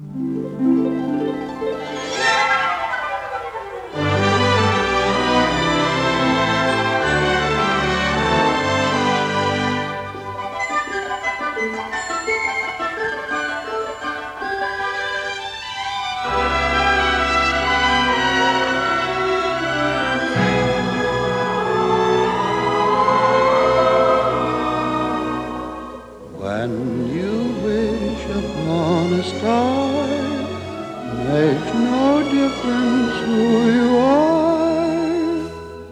When you wish upon a star, makes no difference who you are.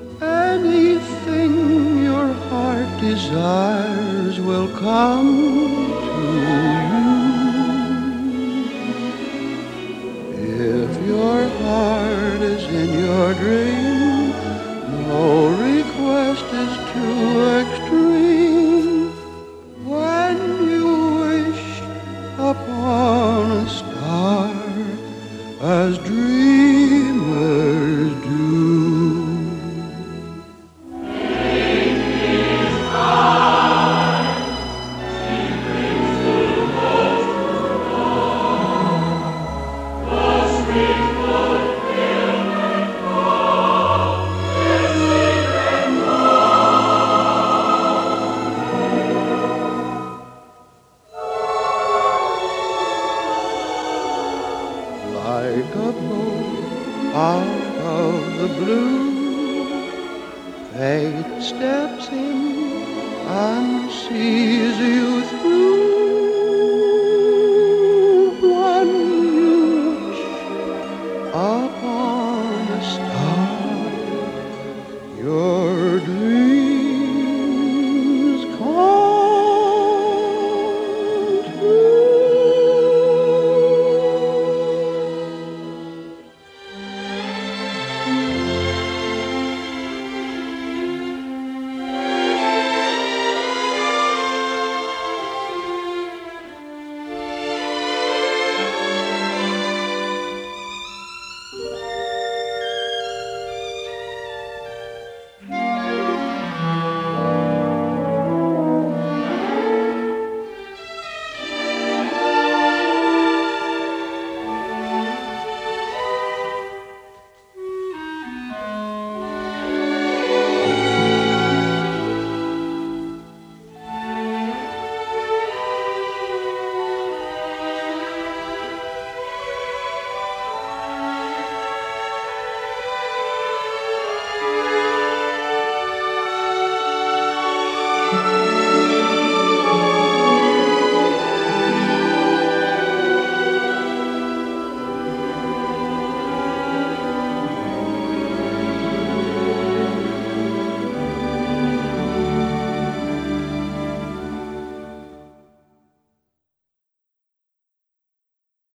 Anything your heart desires will come to you. If your heart is in your dream, no request is too extreme. When you wish upon a star, as dreamers do. Like a bolt out of the blue, fate steps in and sees you through.